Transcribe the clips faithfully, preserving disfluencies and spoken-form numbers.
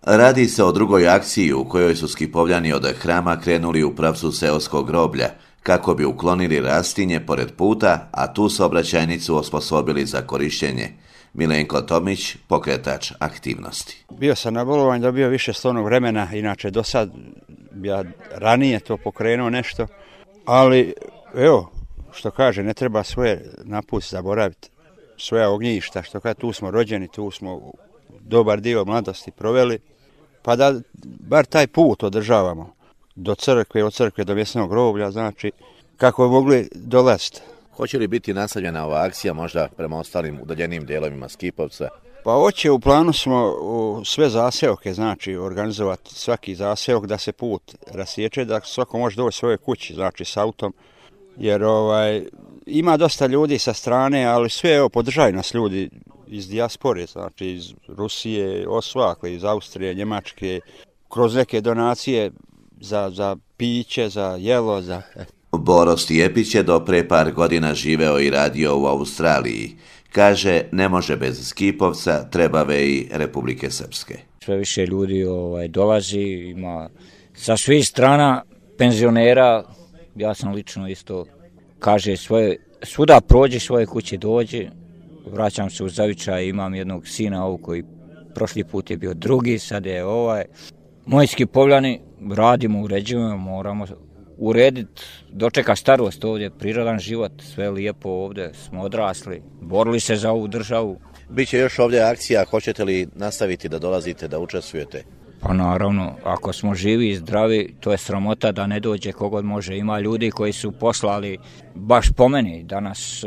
Radi se o drugoj akciji u kojoj su Skipovljani od Hrama krenuli u pravcu seoskog groblja, kako bi uklonili rastinje pored puta, a tu saobraćajnicu osposobili za korištenje. Milenko Tomić, pokretač aktivnosti. Bio sam na bolovanju, dobio više stolnog vremena, inače do sad ja ranije to pokrenuo nešto, ali evo, što kaže, ne treba svoje napust zaboraviti, svoja ognjišta, što kaže, tu smo rođeni, tu smo dobar dio mladosti proveli, pa da bar taj put održavamo do crkve, od crkve do mjesnog groblja, znači kako bi mogli dolaziti. Hoće li biti nastavljena ova akcija možda prema ostalim udaljenim dijelovima Skipovca? Pa hoće, u planu smo u sve zaseoke, znači organizovati svaki zaseok da se put rasječe, da svako može doći svoje kući, znači s autom, jer ovaj, ima dosta ljudi sa strane, ali sve evo, podržaju nas ljudi iz dijaspore, znači iz Rusije, osvakle, iz Austrije, Njemačke, kroz neke donacije za, za piće, za jelo, za... Boro Stijepić je do pre par godina živeo i radio u Australiji. Kaže, ne može bez Skipovca, trebave i Republike Srpske. Sve više ljudi ovaj, dolazi, ima sa svih strana penzionera, ja sam lično isto, kaže, svoje, svuda prođe, svoje kuće dođe, vraćam se u zavičaj, imam jednog sina ovog koji prošli put je bio drugi, sad je ovaj. Moji Skipovljani radimo, uređujemo, moramo urediti, dočeka starost ovdje, prirodan život, sve lijepo ovdje, smo odrasli, borili se za ovu državu. Biće još ovdje akcija, hoćete li nastaviti da dolazite, da učestvujete? Pa naravno, ako smo živi i zdravi, to je sramota da ne dođe kogod može. Ima ljudi koji su poslali baš po meni, danas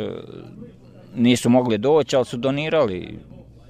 nisu mogli doći, ali su donirali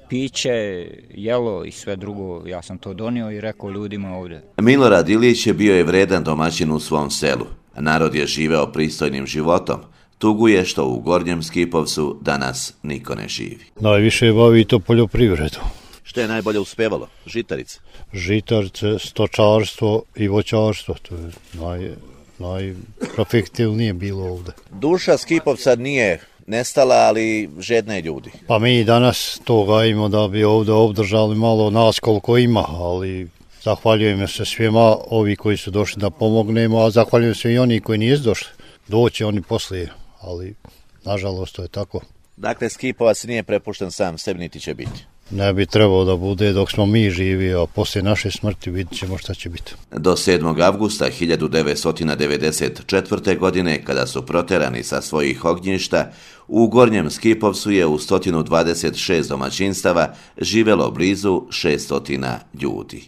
piće, jelo i sve drugo. Ja sam to donio i rekao ljudima ovdje. Milorad Ilić je bio je vredan domaćin u svom selu. Narod je živeo pristojnim životom. Tuguje što u Gornjem Skipovcu danas niko ne živi. Najviše bavi to poljoprivredu. Što je najbolje uspevalo? Žitarice? Žitarice, stočarstvo i voćarstvo. To je naj, najprofektivnije bilo ovdje. Duša Skipovca nije nestala, ali žedne ljudi. Pa mi danas to gajimo da bi ovdje obdržali malo nas koliko ima, ali zahvaljujemo se svima ovi koji su došli da pomognemo, a zahvaljujemo se i oni koji nisu došli. Doći oni poslije, ali nažalost to je tako. Dakle, Skipovac nije prepušten sam sebi, niti će biti. Ne bi trebalo da bude dok smo mi živi, a poslije naše smrti vidjet ćemo šta će biti. Do sedmog avgusta hiljadu devetsto devedeset četvrte. godine, kada su proterani sa svojih ognjišta, u Gornjem Skipovcu je u sto dvadeset šest domaćinstava živelo blizu šesto ljudi.